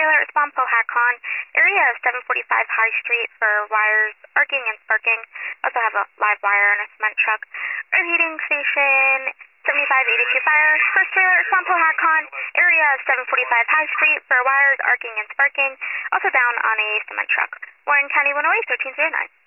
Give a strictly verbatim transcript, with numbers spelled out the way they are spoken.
trailer, respond Pohacon. Area of seven forty-five High Street for wires arcing and sparking. Also have a live wire and a cement truck. Repeating station seventy-five eighty-two fire. First trailer, respond Pohacon. Area of seven forty-five High Street for wires arcing and sparking. Also down on a cement truck. Warren County, Illinois, thirteen oh nine.